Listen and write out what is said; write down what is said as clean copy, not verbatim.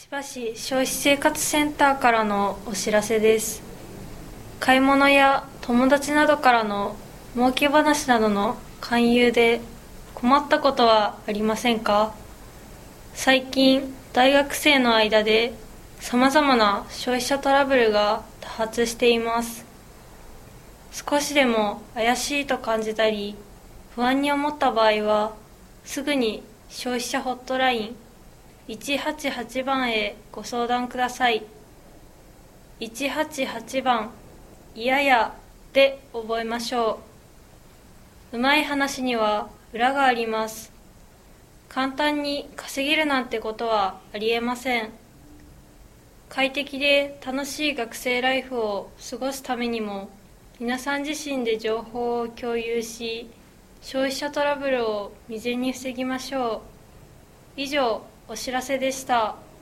千葉市消費生活センターからのお知らせです。買い物や友達などからの儲け話などの勧誘で困ったことはありませんか？最近大学生の間で様々な消費者トラブルが多発しています。少しでも怪しいと感じたり不安に思った場合は、すぐに消費者ホットライン188番へご相談ください。188番いややで覚えましょう。うまい話には裏があります。簡単に稼げるなんてことはありえません。快適で楽しい学生ライフを過ごすためにも、皆さん自身で情報を共有し、消費者トラブルを未然に防ぎましょう。以上、お知らせでした。